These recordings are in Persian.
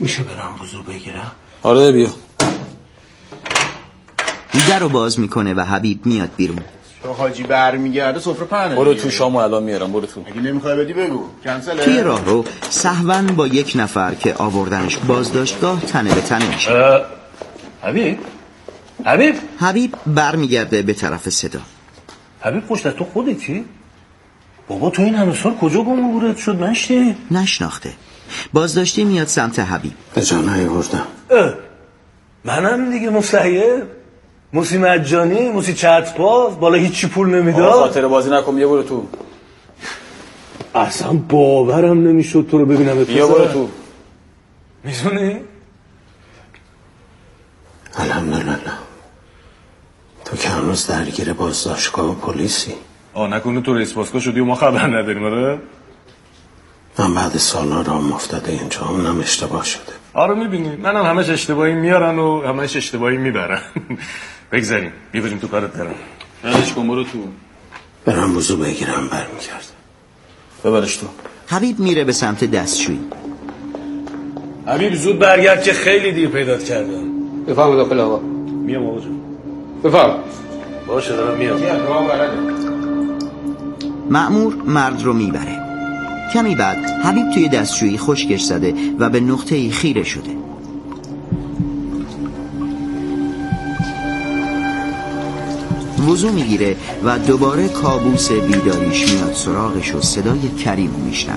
میشه برم وضو بگیرم؟ آره بیا. در رو باز میکنه و حبیب میاد بیرون. حاجی برمیگرده سفره پهنه. برو تو، شامو الان میارم. برو تو. اگه نمیخوای بدی بگو کنسله. توی راه رو سهواً با یک نفر که آوردنش بازداشتگاه تنه به تنه میشه. حبیب برمیگرده به طرف صدا. حبیب پشت از تو خودتی؟ بابا تو این همه سال کجا گم شد نشتی؟ نشناخته. بازداشتی میاد سمت حبیب. به جا نیاوردم. منم دیگه موسی مجانی، موسی چترباز، بالا هیچی پول نمیداد. خاطر بازی نکن، بیا برو تو. اصلا باورم نمیشد تو رو ببینم. بیا برو تو. میزونی؟ الحمدلله. تو که هنوز درگیر بازداشتگاه و پلیسی. نکنه تو رئیس بازگاه شدی و ما خبر نداریم. آره من بعد سالا رام افتاده اینجا، اونم اشتباه شده. آره میبینی منم همش اشتباهی میارن و همش اشتباهی میبرن. بگذاریم بیا بریم تو کارت برم. ردش کن برو تو. برم وضو بگیرم برمیگرد. ببرش تو. حبیب میره به سمت دستشویی. حبیب زود برگرد که خیلی دیر پیدات کردم. بفهم داخل آقا. میام آقا جون. بفهم. باشه دارم میام. مأمور مرد رو میبره. کمی بعد حبیب توی دستشویی خشکش زده و به نقطه‌ای خیره شده. وضو میگیره و دوباره کابوس بیداریش میاد سراغش و صدای کریم میشنوه.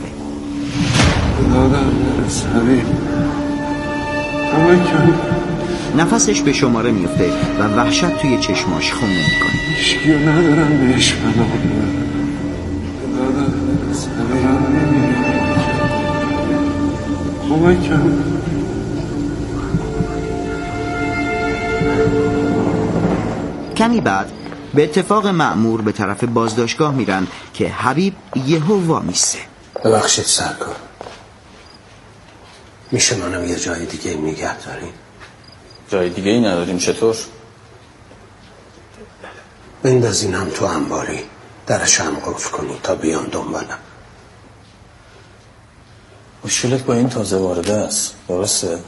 نفسش به شماره میفته و وحشت توی چشماش خونه میکنه. هیچکیو ندارم بهش پناه بیارم. کمی بعد به اتفاق مأمور به طرف بازداشتگاه میرن که حبیب یهو وامیسته. ببخشید سرکار، میشه منم یه جای دیگه نگه داریم؟ جای دیگه ای نداریم. چطور؟ بندازینم تو انباری، درش هم قفل کنی تا بیان دنبالم. مشکلت با این تازه وارده است، درسته؟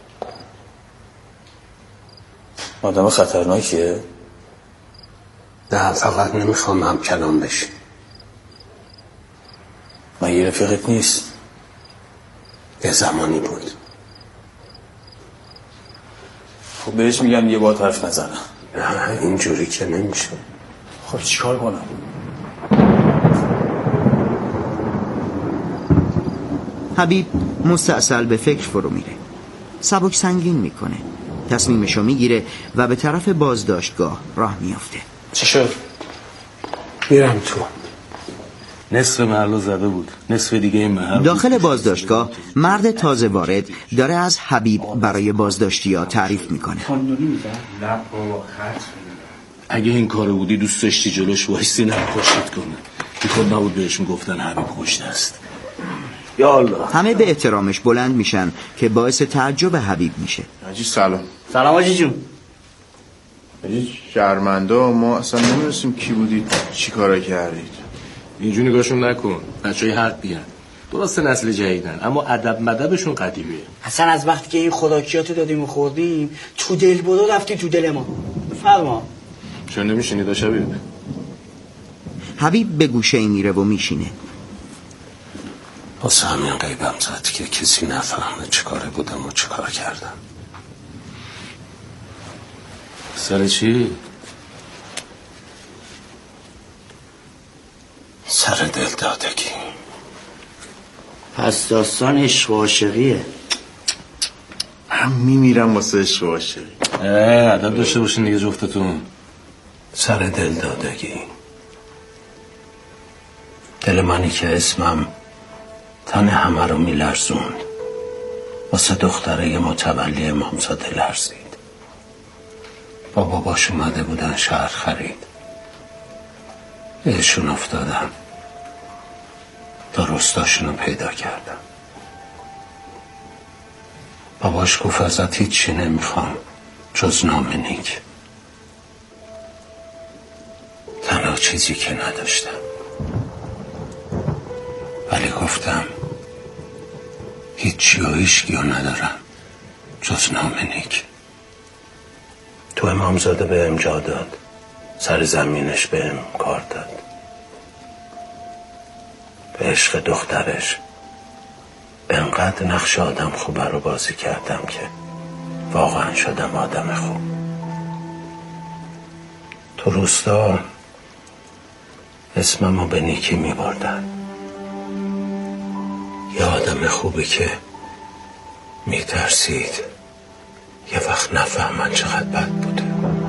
آدم خطرناکیه؟ نه فقط نمیخوام هم کلام بشی. مگه رفیقت نیست؟ یه زمانی بود. خب بهش میگم یه بار حرف نزنم. نه اینجوری که نمیشه. خب چیکار کنم؟ حبیب مستعسل به فکر فرو میره. سبک سنگین میکنه. تصمیمشو میگیره و به طرف بازداشتگاه راه میافته. چی شد؟ میرم تو. نصف محل زده بود، نصف دیگه این محل. داخل بازداشتگاه مرد تازه وارد داره از حبیب برای بازداشتی‌ها تعریف میکنه. اگه این کارو بودی دوست داشتی جلوش وایسی نکشت کنه. بیخود نبود بهشون گفتن حبیب خوشت است. یا الله. همه به احترامش بلند میشن که باعث تعجب حبیب میشه. حاجی سلام. سلام حاجی جون. حاجی شرمنده، ما اصلا نمی‌دونستیم کی بودید، چی کارا کردید. اینجوری نگاهشون نکن. بچهای حق بیان. درسته نسل جدیدن اما ادب مدبشون قدیمیه. اصلا از وقتی که این خداکیاتو دادیم و خوردیم تو دل بودو رفتی تو دل ما. فرما. چون نمیشینی داشت حبیب؟ حبیب به گوشه میره و میشینه. واسه همین غیبم زد که کسی نفهمه چه کاره بودم و چه کار کردم. سر چی؟ سر دل دادگی. پس داستان عشق و عاشقیه. هم میمیرم واسه عشق و عاشقی. ادب داشته باشین دیگه جفتتون. سر دل دادگی. دل منی که اسمم تن همه رو میلرزوند، واسه دختره متولی امامزاده لرزید. با باباش اومده بودن شهر خرید، بهشون افتادم تا رستاشونو پیدا کردم. باباش گفت ازت هیچی نمیخوام جز نام نیک. تنها چیزی که نداشتم. ولی گفتم هیچی و هیچگیو ندارم جز نام نیک. تو امامزاده به جا داد، سر زمینش به کار داد. به عشق دخترش انقدر نقش آدم خوبه رو بازی کردم که واقعا شدم آدم خوب. تو روستا اسممو به نیکی می بردن. یه آدم خوبی که می ترسید یه وقت نفهمن چقدر بد بوده.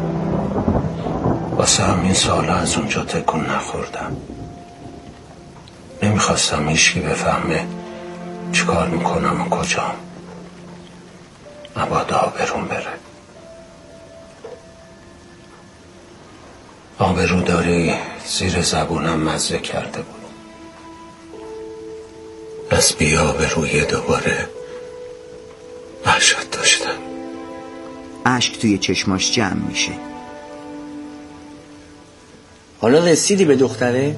واسه همین سالا از اونجا تکون نخوردم. نمیخواستم هیچکی بفهمه چی کار میکنم و کجام. مبادا آبروم بره. آبرو داری زیر زبونم مزه کرده بود. از بی آبروی دوباره وحشت داشتم. اشک توی چشماش جمع میشه. حالا رسیدی به دختره؟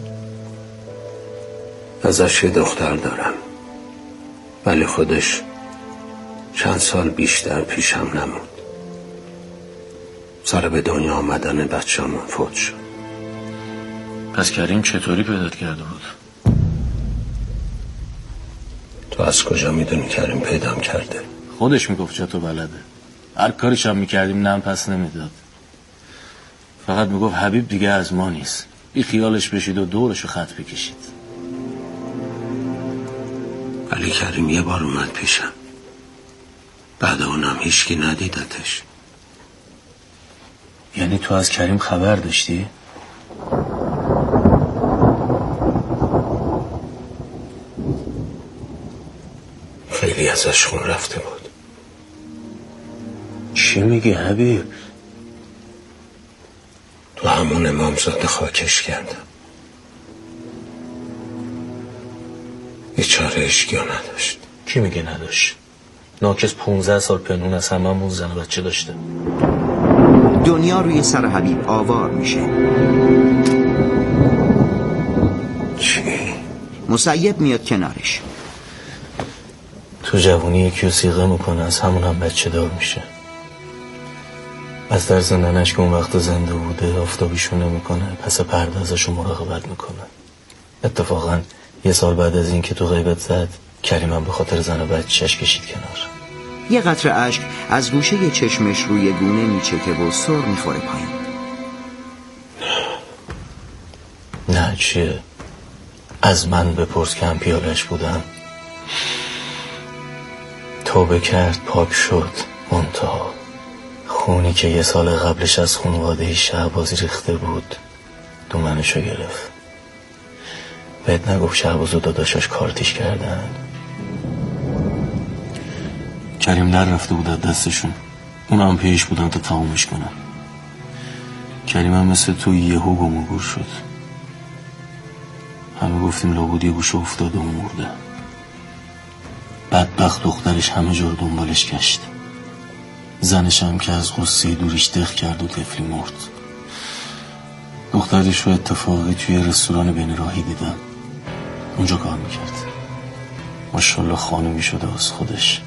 ازش یه دختر دارم، ولی خودش چند سال بیشتر پیشم نموند. سر به دنیا آمدن بچه‌مون فوت شد. پس کریم چطوری پیدات کرده بود؟ تو از کجا میدونی کریم پیدام کرده؟ خودش میگفت چطور بلده. هر کاریش هم میکردیم نم پس نمیداد. فقط میگفت حبیب دیگه از ما نیست، بی خیالش بشید و دورشو خط بکشید. ولی کریم یه بار اومد پیشم، بعد اونم هیچکی ندیدتش. یعنی تو از کریم خبر داشتی؟ خیلی ازش خون رفته بود. چی میگی حبیب؟ تو همون امامزاده خاکش کردم. بیچاره اشکیا نداشت. کی میگه نداشت؟ ناکس 15 سال پنهون از هممون زن و بچه داشته. دنیا روی سر حبیب آوار میشه. چی؟ مسیب میاد کنارش. تو جوانی یکی رو سیغه میکنه، از همون هم بچه دار میشه. از در زندنش که اون وقت زنده بوده آفتابیشون نمیکنه، پس پرده ازشون مراقبت میکنه. اتفاقا 1 سال بعد از این که تو غیبت زد، کریم هم به خاطر زن و بچه‌اش کشید کنار. یه قطره اشک از گوشه چشمش روی گونه میچکه و سر میخوره پایین. نه چیه؟ از من بپرس که هم پیالش بودم. توبه کرد، پاک شد، منتها خونی که 1 سال قبلش از خانواده شهبازی ریخته بود دومنشو گرفت. بهت نگفت شهباز و داداشاش کارتیش کردن؟ کریم در رفته بود از دستشون، اونا هم پیش بودن تا تمامش کنن. کریم هم مثل تو یهو گم و گور شد. همه گفتیم لابد یه گوشه افتاده و مرده. بدبخت دخترش همه جا رو دنبالش گشت. زنش هم که از غصه دوریش دق کرد و طفلی مرد. دخترش رو اتفاقی توی رستوران بین راهی دیدم، اونجا کار میکرد. ماشاءالله خانومی شده از خودش.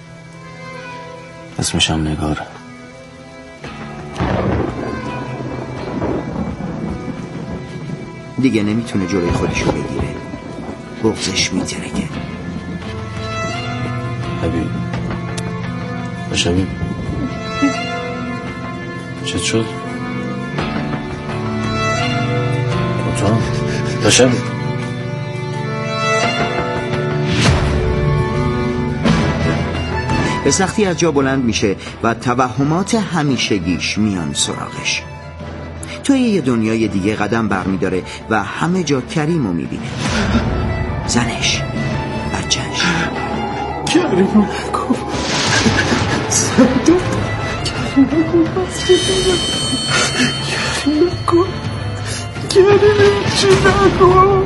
اسمش هم نگاره. دیگه نمیتونه جلوی خودشو بگیره، بغضش میترکه. حبیب باش حبیب، چه شد؟ کجا؟ باش حبیب. به سختی از جا بلند میشه و توهمات همیشگیش میان سراغش. توی یه دنیای دیگه قدم برمیداره و همه جا کریمو میبینه. زنش، بچهش. کریم نکن صدق، کریم نکن کریم نکن، کریم چی نکن،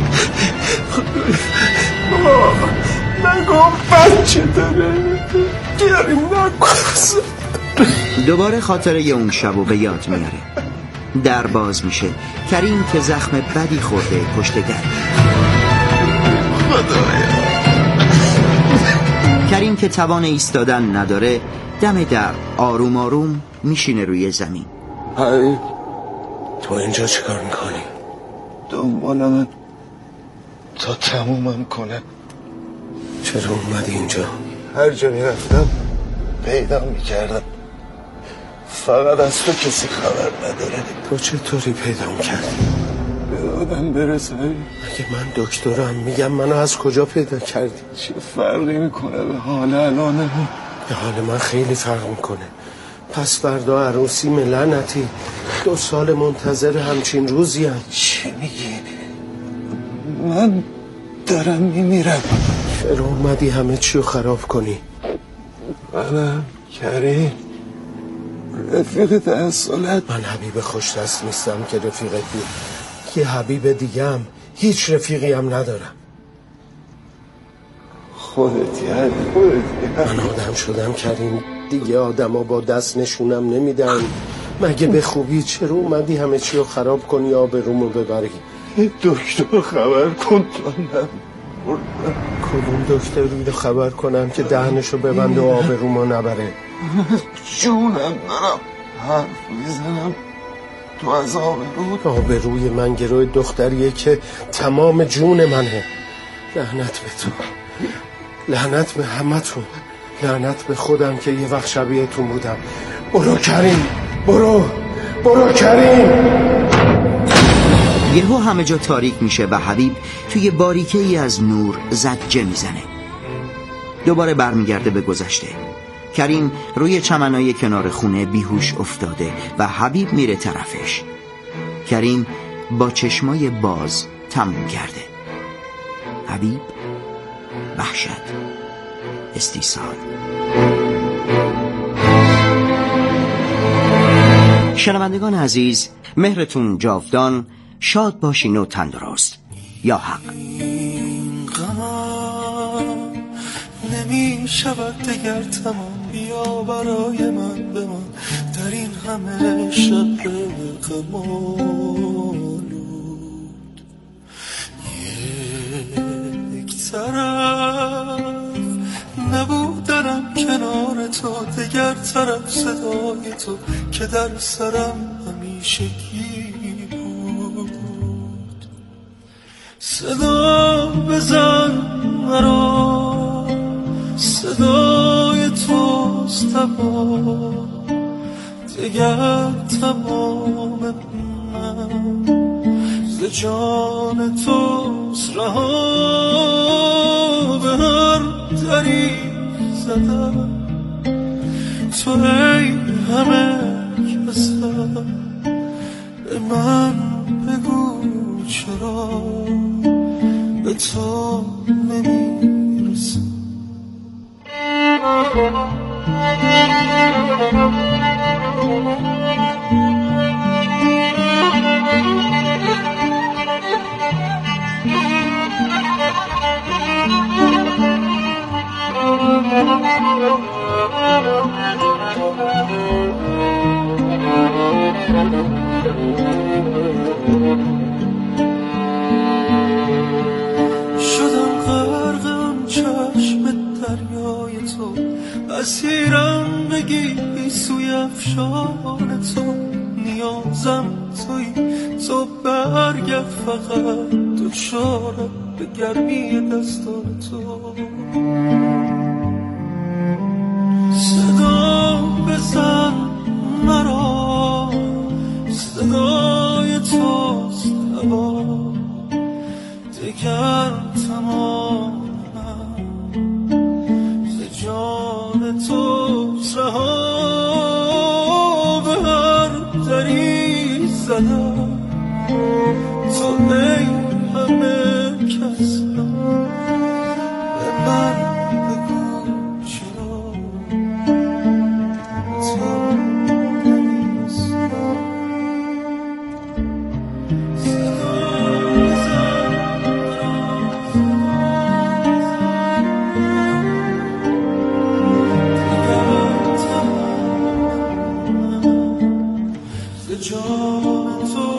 نکن بچه داره، کریم نکن. دوباره خاطره اون شب و به یاد میاره. در باز میشه. کریم که زخم بدی خورده پشت در. کریم که توان ایستادن نداره دم در آروم آروم میشینه روی زمین. حبیب تو اینجا چی کار میکنی؟ دنبال من تا تمومم کنه. چرا اومدی اینجا؟ هر جا میرفتم پیدا میکردم، فقط از تو کسی خبر نداره. تو چطوری پیدا کردی؟ به آدم برسه. اگه من دکترم میگم منو از کجا پیدا کردی؟ چه فرقی میکنه به حال الانه؟ به حال من خیلی فرق میکنه. پس فردا عروسی لعنتی 2 سال منتظر همچین روزی هم. چی میگی؟ من دارم میمیرم. چرا اومدی همه چیو خراب کنی؟ منم کریم رفیق 10 سالت. من حبیب خوش دست نیستم که رفیقت بود. یه حبیب دیگه هم هیچ رفیقی هم ندارم. خودتی. من آدم شدم کریم، دیگه آدما با دست نشونم نمیدن. مگه به خوبی چرا اومدی همه چی رو خراب کنی آبرومو ببری؟ دکتر خبر کن تا کدوم دکتری رو خبر کنم که دهنشو ببنده و آبرومو نبره؟ جونم دارم حرف میزنم تو از آبروی من گروه دختریه که تمام جون منه. لعنت به تو، لعنت به همتون، لعنت به خودم که یه وقت شبیهتون بودم. برو کریم، برو کریم. یهو همه جا تاریک میشه و حبیب توی باریکه ای از نور زجه میزنه. دوباره برمیگرده به گذشته. کریم روی چمنای کنار خونه بیهوش افتاده و حبیب میره طرفش. کریم با چشمای باز تموم کرده. حبیب وحشت، استیصال. شنوندگان عزیز، مهرتون جاودان، شاد باشین و تندرست. یا حق. نمی شود دگر تمام، بیا برای من بمان در این همه شب غم‌آلود. یک طرف نبودنم کنار تو، دگر طرف صدای تو که در سرم همیشگی بود. صدا بزن مرا، صدای توست تبا، دگر تمام من ز جان توست رها. به هر دری زدم تو ای همه کسم، به من بگو چرا به تو نمیرسم. شدم غرق آن چشم دریای تو، اسیرم بگی سوی افشان تو. نیازم توی تو، برگرد فقط دچارم به گرمی دستان تو. صدا بزن مرا، صدای توست هوا، دگر تمام ز جان توست رها. به هر دری زدم تو ای همه کسم، به من بگو چرا تو نمیرسم. جان تو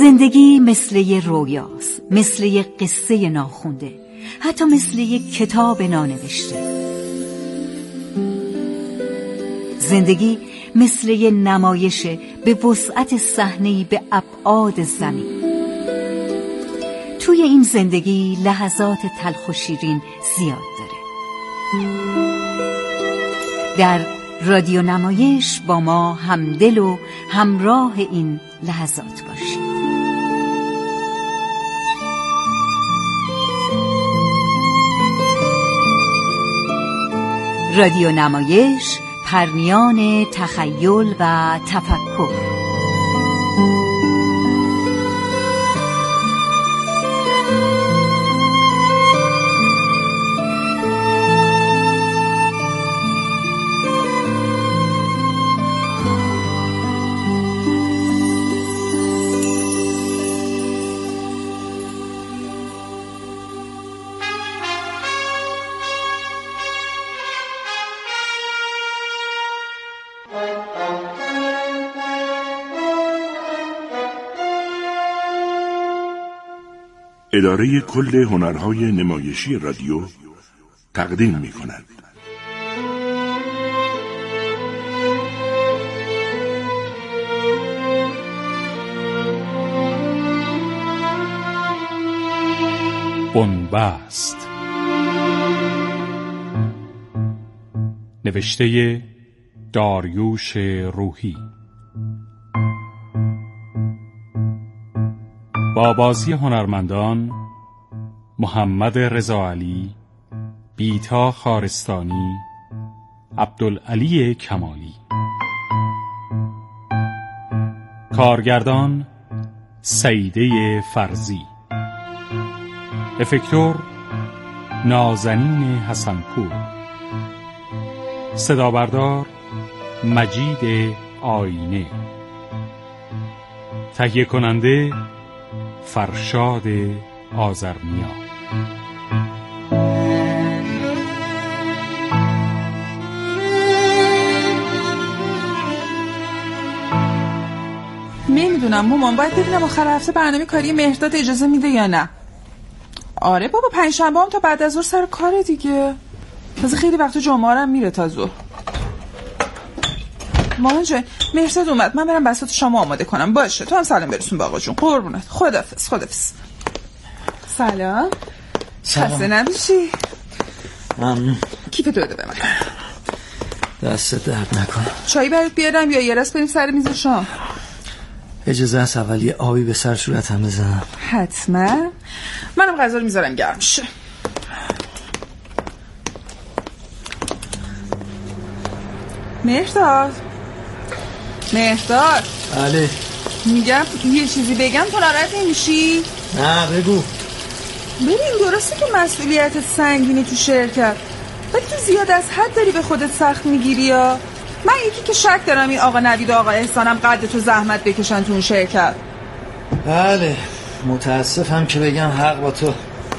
زندگی مثل یه رویاست، مثل یه قصه ناخونده، حتی مثل یه کتاب نانوشته. زندگی مثل یه نمایش به وسعت صحنه‌ای به ابعاد زمین. توی این زندگی لحظات تلخ و شیرین زیاد داره. در رادیو نمایش با ما همدل و همراه این لحظات باشید. رادیو نمایش، پرمیان تخیل و تفکر. اداره کل هنرهای نمایشی رادیو تقدیم می کند. بنبست، نوشته داریوش روحی، با بازی هنرمندان محمد رضاعلی، بیتا خارستانی، عبدالعلی کمالی. کارگردان سعیده فرزی، افکتور نازنین حسنپور، صدابردار مجید آینه، تهیه کننده فرشاد آذرنیا. نمیدونم مامان، باید ببینم آخر هفته برنامه کاری مهرداد اجازه میده یا نه. آره بابا، پنجشنبه هم تا بعد از ظهر سر کار دیگه. تازه خیلی وقت جمعه هم میره تا ظهر. مامان جان، مهرداد اومد، من برم بساط شام آماده کنم. باشه، تو هم سلام برسون به آقا جون. قربونت. خداحافظ. خداحافظ. سلام. خسته نباشی. ممنون. کیف تو بده به من. دست درد نکنه. چایی برات بیارم یا یه راست بریم سر میز شام؟ اجازه هست اول یه آبی به سر صورتم بزنم؟ حتما. منم غذا رو میذارم گرم شه. مهرداد. بله. میگم یه چیزی بگم تو ناراحت نمیشی؟ نه بگو. ببین، درسته که مسئولیتت سنگینه تو شرکت، ولی تو زیاد از حد داری به خودت سخت میگیری. یا من یکی که شک دارم این آقا نوید و آقا احسانم قد تو زحمت بکشن تو اون شرکت. بله، متاسفم که بگم حق با تو.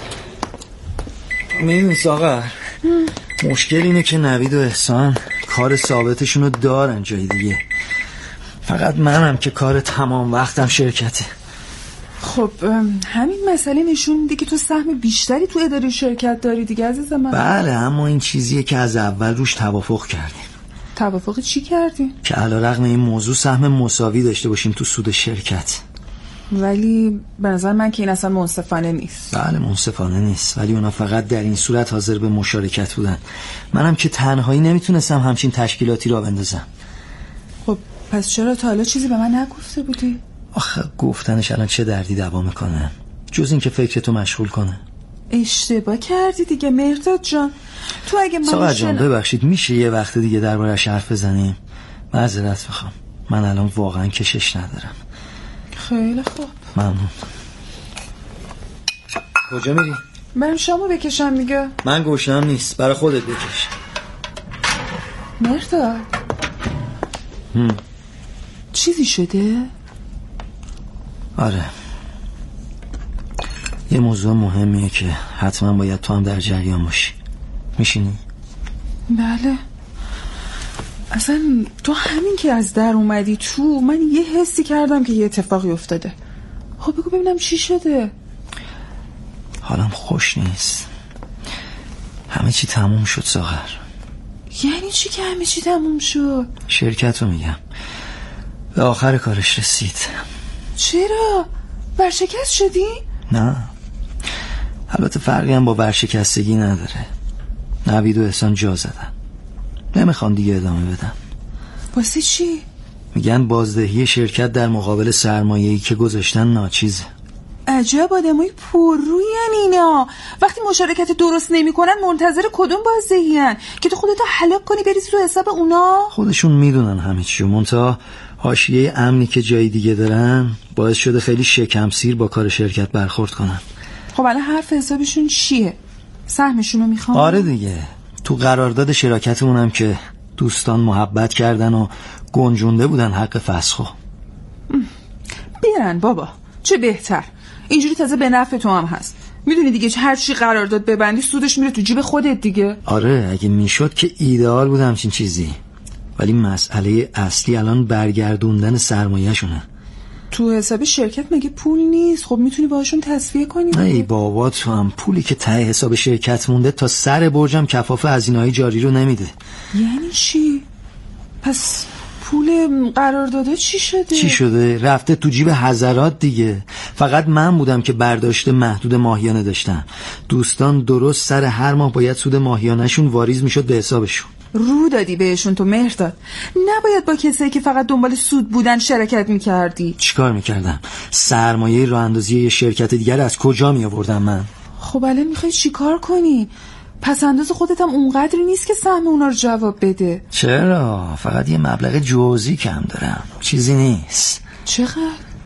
میدونی ساغر، مشکل اینه که نوید و احسان کار ثابتشون رو دارن جای دیگه، فقط منم که کار تمام وقتم شرکته. خب همین مسئله نشون میده که تو سهم بیشتری تو اداره شرکت داری دیگه عزیز من. بله، اما این چیزیه که از اول روش توافق کردیم. توافق چی کردیم؟ که علیرغم این موضوع سهم مساوی داشته باشیم تو سود شرکت. ولی به نظر من که این اصلا منصفانه نیست. بله منصفانه نیست، ولی اونا فقط در این صورت حاضر به مشارکت بودن. منم که تنهایی نمیتونستم همچین تشکیلاتی را بندازم. خب پس چرا تا حالا چیزی به من نگفته بودی؟ آخه گفتنش الان چه دردی دوا میکنه جز این که فکرتو مشغول کنه. اشتباه کردی دیگه مهرداد جان. تو اگه من ساقر جان ببخشید، میشه یه وقت دیگه درباره‌اش حرف بزنیم؟ معذرت میخوام، من الان واقعا کشش ندارم. خیلی خوب، ممنون. کجا میری؟ برم شامو بکشم میگه. من گوشم نیست، برای خودت بکش. مهرداد چیزی شده؟ آره، یه موضوع مهمیه که حتما باید تو هم در جریان باشی. میشینی؟ بله. اصلا تو همین که از در اومدی تو، من یه حسی کردم که یه اتفاقی افتاده. خب بگو ببینم چی شده. حالم خوش نیست. همه چی تموم شد ساغر. یعنی چی که همه چی تموم شد؟ شرکت رو میگم، به آخر کارش رسید. چرا؟ ورشکست شدی؟ نه، البته فرقی هم با ورشکستگی نداره. نوید و احسان جا زدن، نمیخوان دیگه ادامه بدن. واسه چی؟ میگن بازدهی شرکت در مقابل سرمایه‌ای که گذاشتن ناچیزه. عجب آدمای پرروین اینا. وقتی مشارکت درست نمی‌کنن منتظر کدوم بازدهی‌ان که تو خودتو هلاک کنی بریزی رو حساب اونا؟ خودشون میدونن همه چیو، منتها حاشیه امنی که جای دیگه دارن باعث شده خیلی شکم سیر با کار شرکت برخورد کنن. خب الان حرف حسابشون چیه؟ سهمشونو میخوام؟ آره دیگه، تو قرارداد شراکتمون هم که دوستان محبت کردن و گنجونده بودن حق فسخو. بیارن بابا، چه بهتر. اینجوری تازه به نفع تو هم هست. میدونی دیگه هر چی قرارداد ببندی سودش میره تو جیب خودت دیگه. آره اگه میشد که ایدئال بود همچین چیزی، ولی مسئله اصلی الان برگردوندن سرمایه شونه. تو حساب شرکت مگه پول نیست؟ خب میتونی باهاشون تسویه کنی. ای بابا، تو هم پولی که ته حساب شرکت مونده تا سر برجم کفاف هزینه‌های جاری رو نمیده. یعنی چی؟ پس پول قراردادا چی شده؟ چی شده؟ رفته تو جیب حضرات دیگه. فقط من بودم که برداشت محدود ماهیانه داشتم. دوستان درست سر هر ماه باید سود ماهیانه‌شون واریز میشد به حسابشون. رو دادی بهشون تو مهرداد. نباید با کسایی که فقط دنبال سود بودن شرکت میکردی. چیکار میکردم؟ سرمایه راه اندازی یه شرکت دیگر از کجا میآوردم من؟ خب الان میخوای چیکار کنی؟ پس انداز خودت هم اونقدری نیست که سهم اونا رو جواب بده. چرا؟ فقط یه مبلغ جزئی کم دارم، چیزی نیست. چقدر؟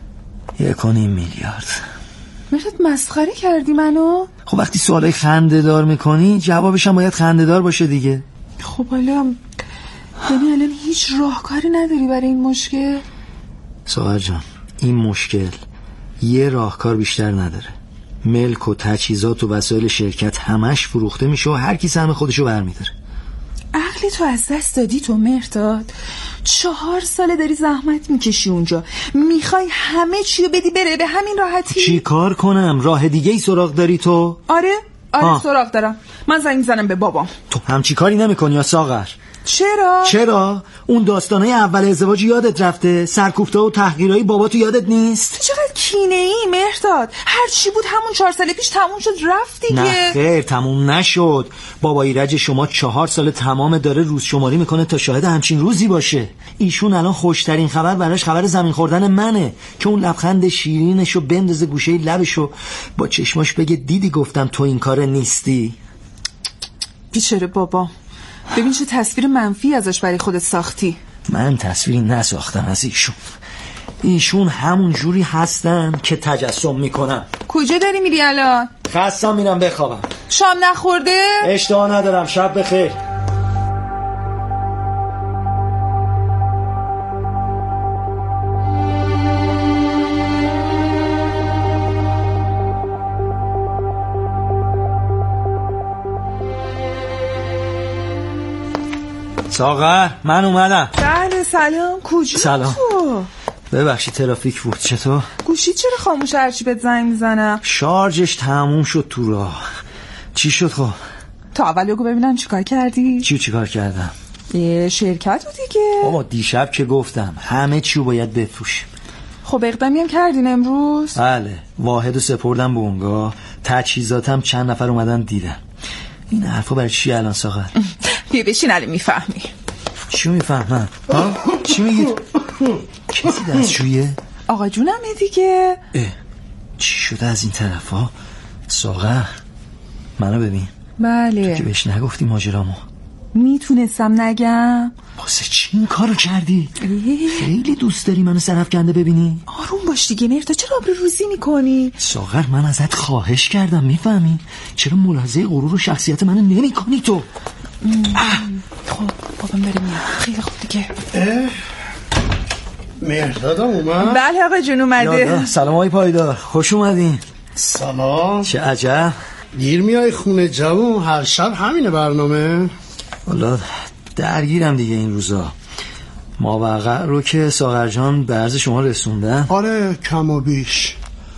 1.5 میلیارد. مهرداد مسخره کردی منو؟ خب وقتی سوالای خنده‌دار میکنی جوابش هم باید خنده‌دار باشه دیگه. خب حالا یعنی الان هیچ راهکاری نداری برای این مشکل؟ ساغر جان، این مشکل یه راهکار بیشتر نداره. ملک و تجهیزات و وسایل شرکت همش فروخته میشه و هر کی سهم خودشو برمیداره. عقلی تو از دست دادی تو مهرداد. 4 ساله داری زحمت میکشی اونجا، میخوای همه چیو بدی بره به همین راحتی؟ چی کار کنم؟ راه دیگه ای سراغ داری تو؟ آره سراغ دارم. من زنگ میزنم به بابام. تو همچی کاری نمیکنی یا ساغر؟ چرا؟ اون داستانای اول ازدواج یادت رفته؟ سرکوفته و تحقیرهای بابا تو یادت نیست؟ تو چقدر کینه ای مهرداد. هر چی بود همون 4 سال پیش تموم شد رفت دیگه. نه خیر، تموم نشد. بابا ایرج شما 4 سال تمام داره روز شماری میکنه تا شاهد همچین روزی باشه. ایشون الان خوشترین خبر براش خبر زمین خوردن منه که اون لبخند شیرینشو بندازه گوشه لبشو با چشماش بگه دیدی گفتم تو این کار نیستی. بیچاره بابا، ببین چه تصویر منفی ازش برای خودت ساختی. من تصویری نساختم از ایشون همون جوری هستن که تجسم میکنم. کجا داری میری الان؟ خستم میرم بخوابم. شام نخورده؟ اشتها ندارم. شب بخیر. ساغر، من اومدم. بله سلام. کجا؟ سلام. ببخشید ترافیک بود. چطور؟ گوشی چرا خاموش؟ هرچی بهت زنگ میزنم. شارژش تموم شد تو راه. چی شد خب؟ تا اول بگو ببینم چیکار کردی؟ چیکار کردم؟ شرکت رو دیگه. بابا دیشب که گفتم همه چیو باید بفروشیم. خب اقدامی هم کردین امروز؟ بله، واحدو سپردم به اونگاه. تجهیزاتم چند نفر اومدن دیدن. این حرفا برای چی الان ساغر؟ بیا بشین الان میفهمی. چی میفهمم؟ چی میگی؟ کسی دستشویه؟ آقا جونمه دیگه. چی شده از این طرفا؟ ساغر منو ببین. بله. تو که بهش نگفتی ماجرامو؟ میتونستم نگم. واسه چی این کارو کردی؟ خیلی دوست داری منو سرفکنده ببینی؟ آروم باش دیگه مهرداد، چرا آبروریزی میکنی؟ ساغر من ازت خواهش کردم، میفهمی؟ چرا ملاحظه غرور و شخصیت منو نمیکنی تو؟ خب بابام داره میاد. خیلی خوب دیگه. مهردادم اومد؟ بله آقا جون اومده. سلام آقای پایدار، خوش اومدین. سلام. چه عجب دیر میای خونه جوون؟ هر شب همینه برنامه؟ والا درگیرم دیگه این روزا. ماوقع رو که ساغر جان به عرض شما رسوندن. آره کم و بیش.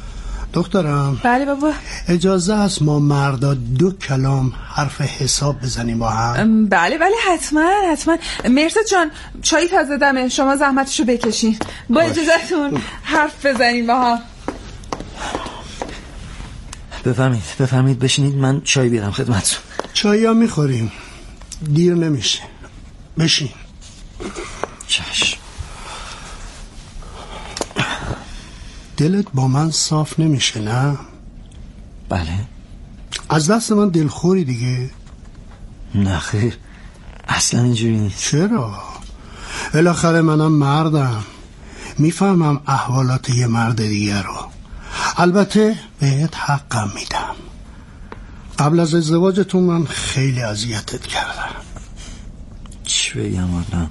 دخترم. بله بابا. اجازه است ما مردا 2 کلام حرف حساب بزنیم با هم؟ بله حتما. مرسد جان چای تازه دمه، شما زحمتشو بکشین. با اجازهتون حرف بزنیم با هم. بفهمید بشینید، من چای بیارم خدمتتون. چایی ها میخوریم، دیر نمیشه. بشین. چشم. دلت با من صاف نمیشه نه؟ بله. از دست من دلخوری دیگه؟ نه خیر، اصلا اینجوری نیست. چرا؟ بالاخره منم مردم، میفهمم احوالات یه مرد دیگه رو. البته بهت حقم میدم، قبل از ازدواجتون من خیلی اذیتت کردم. چی بگم والا،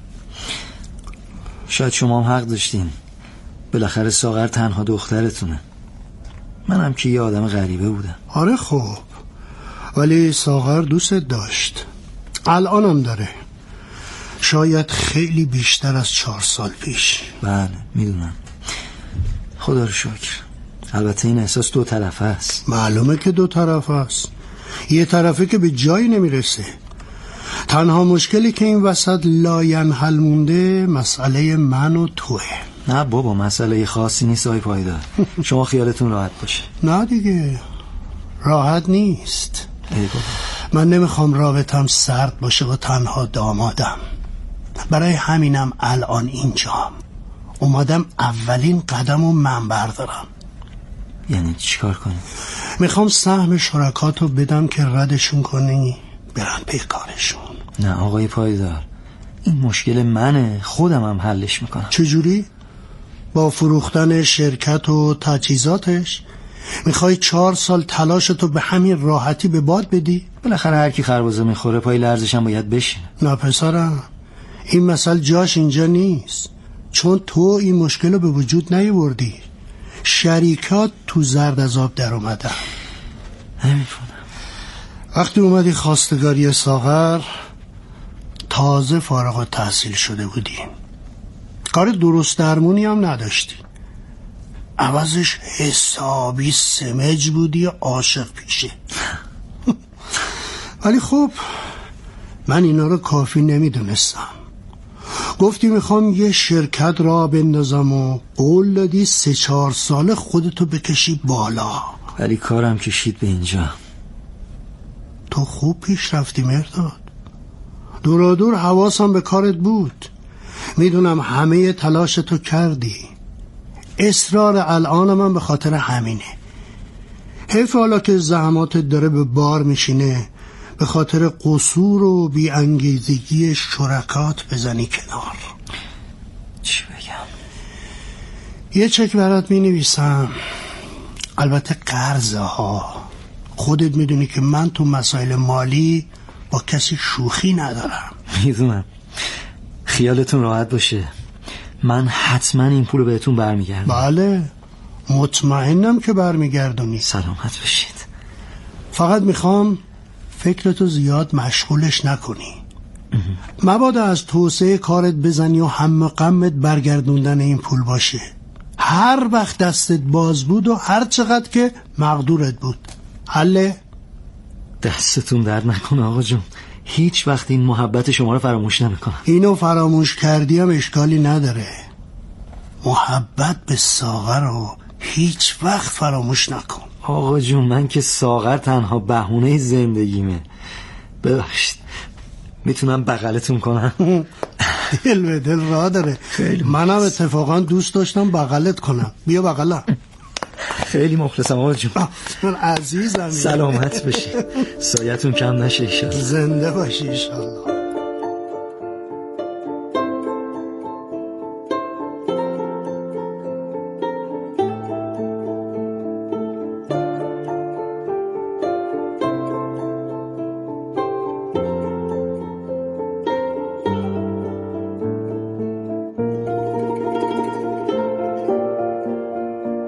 شاید شما هم حق داشتین، بالاخره ساغر تنها دخترتونه، منم که یه آدم غریبه بودم. آره خب، ولی ساغر دوستت داشت، الانم داره، شاید خیلی بیشتر از 4 سال پیش. بله میدونم، خدا رو شکر. البته این احساس 2 طرفه است. معلومه که 2 طرفه است، یه طرفه که به جایی نمیرسه. تنها مشکلی که این وسط لاینحل مونده مسئله من و توه. نه بابا، مسئله خاصی نیست آقای پایدار، شما خیالتون راحت باشه. نه دیگه، راحت نیست. من نمیخوام رابطم سرد باشه و تنها دامادم، برای همینم الان اینجام، اومدم اولین قدم رو من بردارم. یعنی چیکار کنی؟ میخوام سهم شرکاتو بدم که ردشون کنی برن پی کارشون. نه آقای پایدار، این مشکل منه، خودم هم حلش میکنم. چجوری؟ با فروختن شرکت و تجهیزاتش میخوای 4 سال تلاشتو به همین راحتی به باد بدی؟ بالاخره هر کی خربزه میخوره پای لرزش هم باید بشینه. نه پسرم، این مسئله جاش اینجا نیست، چون تو این مشکل رو به وجود نیاوردی، شریکات تو زرد از آب در اومدن. نمیفهمم. وقتی اومدی خواستگاری ساغر تازه فارغ التحصیل شده بودی، کار درست درمونی هم نداشتی، عوضش حسابی سمج بودی و عاشق پیشه. ولی خب من اینا رو کافی نمیدونستم. گفتی میخوام یه شرکت را بندازم و قول دادی 3-4 سال خودتو بکشی بالا. ولی کارم کشید به اینجا. تو خوب پیش رفتی مرداد، دورادور حواسم به کارت بود، میدونم همه تلاشتو کردی. اصرار الان من به خاطر همینه. حیف حالا که زحماتت داره به بار میشینه به خاطر قصور و بی‌انگیزگی شرکات بزنی کنار. چی بگم؟ یه چک برات می نویسم، البته قرضه ها. خودت میدونی که من تو مسائل مالی با کسی شوخی ندارم. میدونم، خیالتون راحت باشه، من حتما این پولو بهتون برمیگردم. بله مطمئنم که برمیگردونی. سلامت باشید. فقط میخوام فکرتو زیاد مشغولش نکنی، مبادا از توسعه کارت بزنی و هم غمت برگردوندن این پول باشه. هر وقت دستت باز بود و هر چقدر که مقدورت بود. حله؟ دستتون درد نکنه آقا جون، هیچ وقت این محبت شما رو فراموش نمیکنم. اینو فراموش کردی هم اشکالی نداره، محبت به ساغر رو هیچ وقت فراموش نکن. آقا جون من که ساغر تنها بهونه زندگیمه، ببخشید میتونم بغلتون کنم؟ دل به دل راه داره، منم اتفاقا دوست داشتم بغلت کنم. بیا بغلم. خیلی مخلصم آقا جون. عزیزم سلامت باشی، سایتون کم نشه ایشالله. زنده باشی ایشالله.